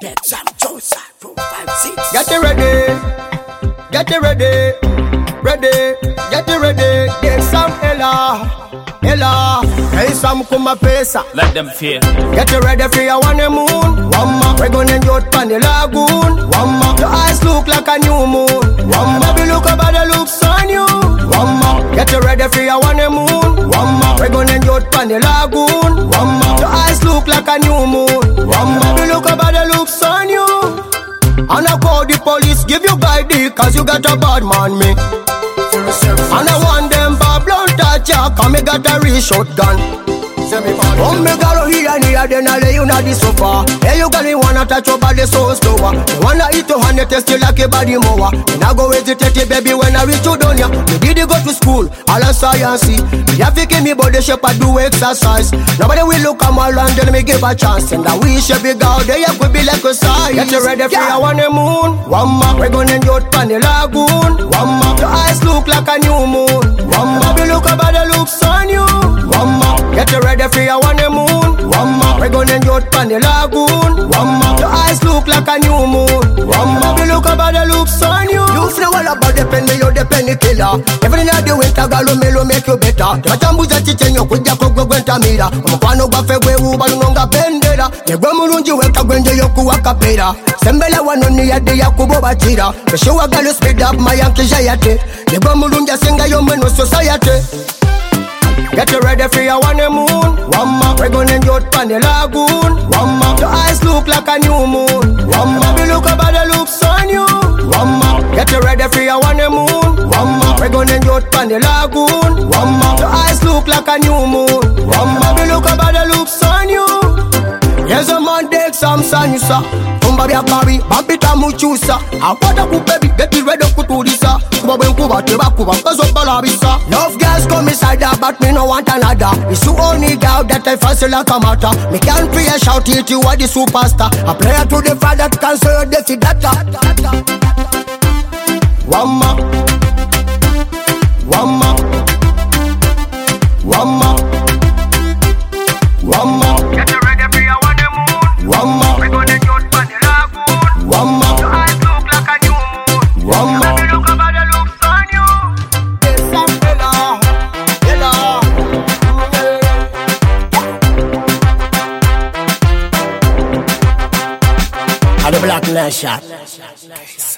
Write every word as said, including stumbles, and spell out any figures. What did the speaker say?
Get some juice, two, five, six. Get it ready, get it ready, ready, get it ready. Get some Ella, Ella. Hey, some kuma pesa. Let them fear. Get it ready for your one moon. One more, we're gonna enjoy on the lagoon. One more, your eyes look like a new moon. One more, baby, look about the looks on you. One more, get it ready for your one moon. One more, we're gonna enjoy on the lagoon. One more, your eyes look like a new moon. One more, baby, look about the looks on you. And I call the police, give you by D, cause you got a bad man, me. And I want them Babylon touch ya, cause me got a real shotgun. Come me galo here and here, then I lay you na the sofa. Hey, you got me wanna touch your body so slower. You wanna eat your hand, you test you like a body mower. And I go hesitate you, baby, when I reach you down ya. You did you go to school, all on science. You have to give me body shape, I do exercise. Nobody will look at my land, then me give a chance. And I wish you big out there, you could be like a size. Get you ready for your one moon. One more, we're gonna enjoy on the lagoon. One more, your eyes look like a new moon. One more, you look about the looks on you. One more, get you ready for your one moon. One more, we're gonna enjoy on the lagoon. One more, your eyes look like a new moon. One more, you look about the looks on you. You know all about the penny, you're the penny killer. Every night the winter galo melo make you better. Matambuza chichenyo kujja kogwe gwenta mira. Omukwano gwafe gwe uba lunonga bendera. Yegwe mulungi weka gwenje yokuwa kapera. Sembele wanoni yadde yakubo batira. Beshowa galo speed up my yankee jayate. Yegwe mulungi asinga yomeno society. Get you ready for your one moon. One more, we're gonna enjoy on the lagoon. One more, your eyes look like a new moon. One more, we look about the looks on you. One more, get you ready for your one moon. One more, we're gonna enjoy on the lagoon. One more, your eyes look like a new moon. One more, we look about the looks on you. Yes, a man take some sansa. Kumba bia kari, bambita muchusa. Apata ku baby, get it ready kuturisa. Kuba ben kuba teba kuba, kazo balabisa. Love girls come inside her, but me no want another. It's you only doubt that I fancy like a matter. Me can't pray a shout it, you are the superstar. A prayer to the Father that cancel your death data. One more, one more, one more, one more. Get you ready for your one moon. One more, we're gonna enjoy on the lagoon. one more, Your eyes look like a new moon. one more. Let me look about the looks on you. And the Black Nation.